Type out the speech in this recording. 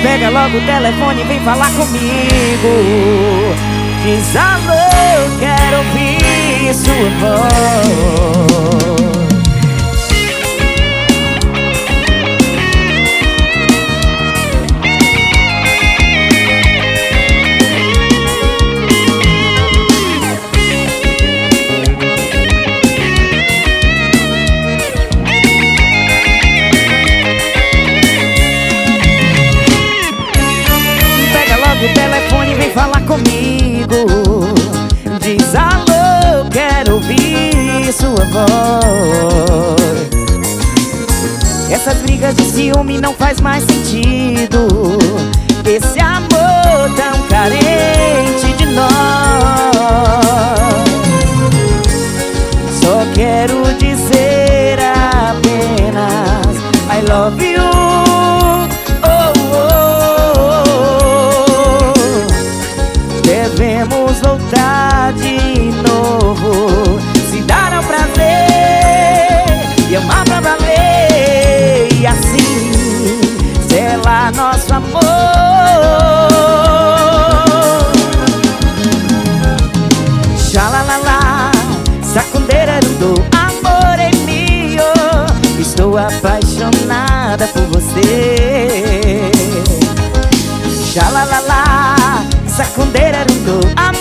Pega logo o telefone e vem falar comigo. Diz alô, quero ouvir sua voz. O telefone vem falar comigo. Diz alô, quero ouvir sua voz. Essas brigas de ciúme não faz mais sentido. Esse amor tão carente de nós. Só quero dizer apenas I love you. Devemos voltar de novo, se dar ao prazer e amar pra valer, e assim selar nosso amor. Xalalala, sacundeirando, amor é meu. Estou apaixonada por você. Xalalala, sacundeirando, amor